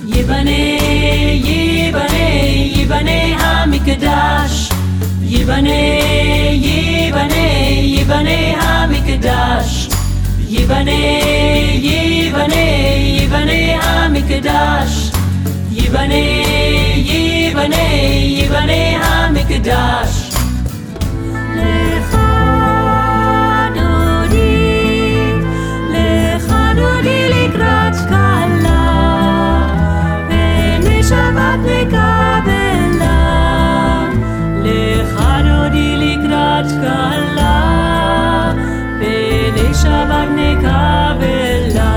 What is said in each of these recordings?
ייבנה, ייבנה, ייבנה המקדש. ייבנה, ייבנה, ייבנה המקדש. ייבנה, ייבנה, ייבנה המקדש. ייבנה, ייבנה, ייבנה המקדש. לך דודי לקראת קהלה, ונשבת נקבלה. לך דודי לקראת קהלה, ונשבת נקבלה.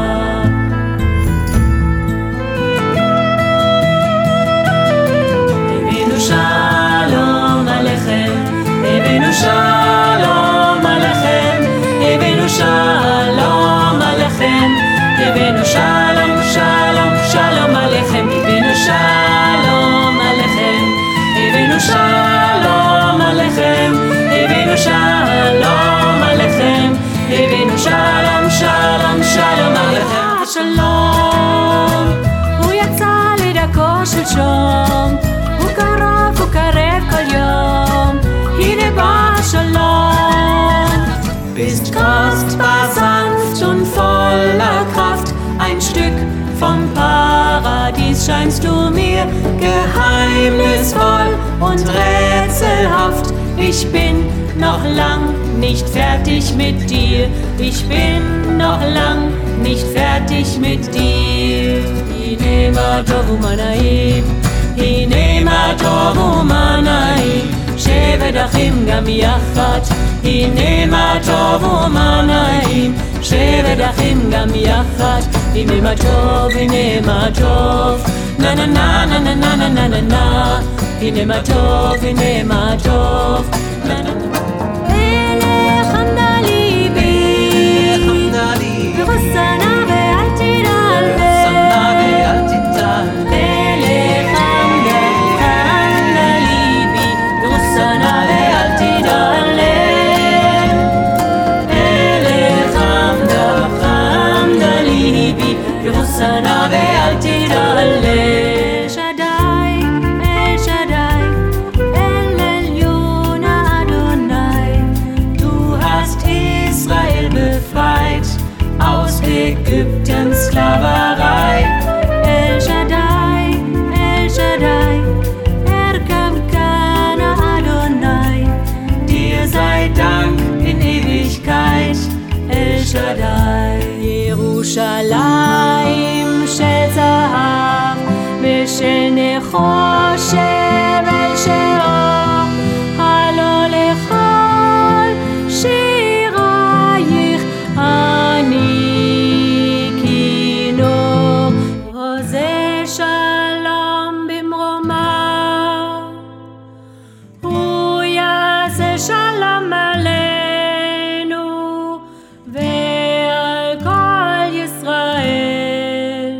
הבאנו שלום עליכם, הבאנו שלום עליכם, הבאנו שלום עליכם, הבאנו שלום, שלום, שלום עליכם, הבאנו שלום עליכם, הבאנו שלום עליכם, הבאנו שלום עליכם, הבאנו שלום, שלום, שלום עליכם. השלום הוא יצא לדרכו שלשום, הוא קרוב, הוא קרב כל יום, הנה בא השלום. Bist kostbar, sanft und voller Kraft, ein Stück vom Paradies scheinst du mir, geheimnisvoll und rätselhaft. Ich bin noch lang nicht fertig mit dir, ich bin noch lang nicht fertig mit dir. Hine ma tovu manaim, hine ma tovu manaim, שבט אחים גם יחד, הנה מה טוב ומה נעים, שבט אחים גם יחד, הנה מה טוב, הנה מה טוב, נה נה נה נה נה נה נה נה נה, הנה מה טוב, הנה מה טוב, נה נה נה. אלך עמדה ליבי, ורוסנה ואל תתעלה, sana ve'al tidale. Shaddai, El Shaddai, El Elyon Adonai, du hast Israel befreit aus Ägyptens Sklaverei. El Shaddai, El Shaddai, Erkamkana Adonai, dir sei Dank in Ewigkeit, El Shaddai. ירושלים של זהב ושל נחושת ושל אור, הלא לכל שירייך אני כינור. עושה שלום במרומה, הוא יעשה שלום עלינו ועל כל ישראל,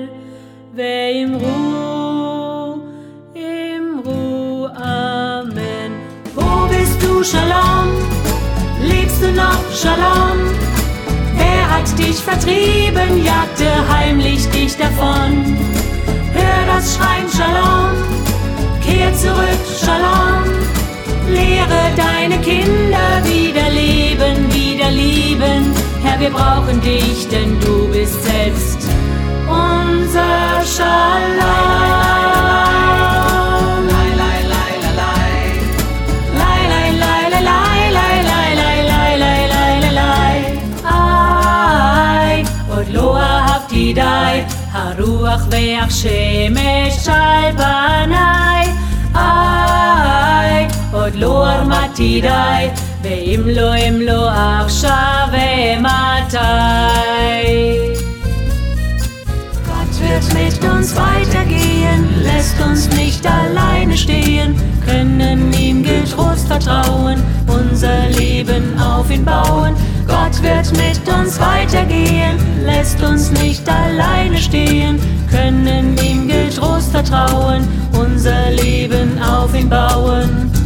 ואמרו, אמרו Amen. Wo bist du, Shalom? Liebst du noch Shalom? Wer hat dich vertrieben, jagte heimlich dich davon? Hör das Schreien Shalom, kehr zurück Shalom, lehre deine Kinder wieder leben, wieder lieben. Herr, wir brauchen dich, denn du bist selbst unser Shalom. Lai, lai, lai, lai, lai. Lai, lai, lai, lai, lai, lai, lai, lai, lai, lai, lai, lai, lai. Ai, עוד לא אהבתי די, הרוח והשמש על פניי. איי, עוד לא הרמתי די, ואם לא עכשיו ומתי. Gott wird mit uns weitergehen, lässt uns nicht alleine stehen, können ihm getrost vertrauen, unser Leben auf ihn bauen. Gott wird mit uns weitergehen, lässt uns nicht alleine stehen, können ihm getrost vertrauen, unser Leben auf ihn bauen.